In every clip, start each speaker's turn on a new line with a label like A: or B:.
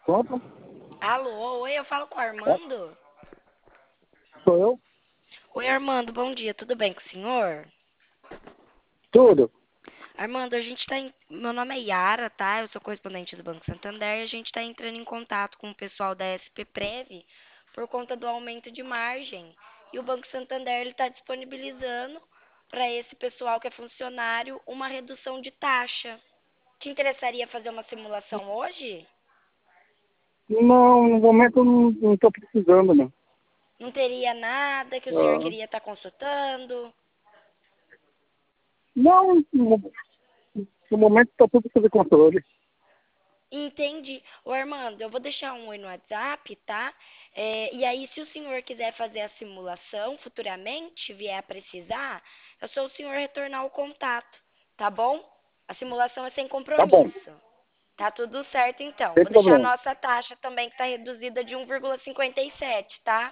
A: Pronto?
B: Alô, oi, eu falo com o
A: É,
B: Armando?
A: sou eu?
B: Oi, Armando, bom dia, tudo bem com o senhor?
A: Tudo.
B: Armando, meu nome é Yara, tá? Eu sou correspondente do Banco Santander e a gente está entrando em contato com o pessoal da SP Prev por conta do aumento de margem. E o Banco Santander está disponibilizando para esse pessoal que é funcionário uma redução de taxa. Te interessaria fazer uma simulação hoje?
A: Não, no momento eu não estou precisando, não.
B: Não teria nada que o senhor
A: Ah,
B: queria estar consultando?
A: não, no momento está tudo sob controle.
B: Entendi. Ô, Armando, eu vou deixar um oi no WhatsApp, tá? E aí, se o senhor quiser fazer a simulação futuramente, vier a precisar, é só o senhor retornar o contato, tá bom? A simulação é sem
A: Tá bom,
B: compromisso. Tá tudo certo, então.
A: sem
B: Vou deixar a
A: problema.
B: nossa taxa também, que está reduzida de 1,57, tá?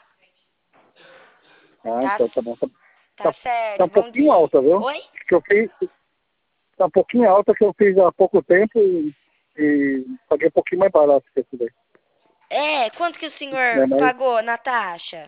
A: Ah,
B: Tá,
A: então tá bom.
B: tá
A: Tá
B: certo.
A: um
B: Bom
A: pouquinho
B: dia.
A: alta, viu?
B: Oi?
A: Que eu fiz, tá um pouquinho alta que eu fiz há pouco tempo e paguei um pouquinho mais barato que esse daí.
B: Quanto que o
A: Né?
B: senhor
A: Mas
B: pagou na taxa?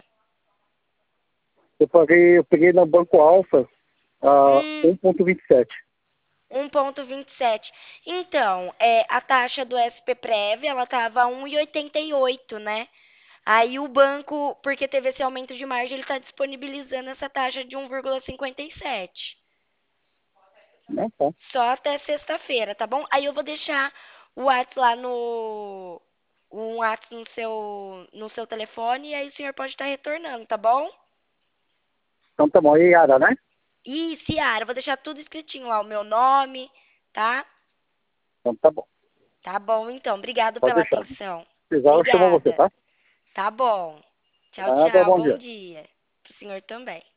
A: eu peguei no Banco Alfa a
B: Hum,
A: 1,27.
B: 1,27. Então, a taxa do SPPrev, ela estava 1,88, né? Aí o banco, porque teve esse aumento de margem, ele está disponibilizando essa taxa de 1,57.
A: Né? Tá.
B: Só até sexta-feira, tá bom? Aí eu vou deixar o WhatsApp lá no... Um WhatsApp no seu telefone e aí o senhor pode estar retornando, tá bom?
A: Então tá bom. E Yara, né?
B: E, Ciara, vou deixar tudo escritinho lá, o meu nome, tá?
A: Então tá bom.
B: Tá bom, então. Obrigado
A: Pode
B: pela
A: deixar. Se
B: atenção.
A: precisar, eu chamo você,
B: Obrigada.
A: tá?
B: Tá bom. Tchau,
A: Nada,
B: tchau.
A: bom
B: Bom
A: dia.
B: dia. Pro senhor também.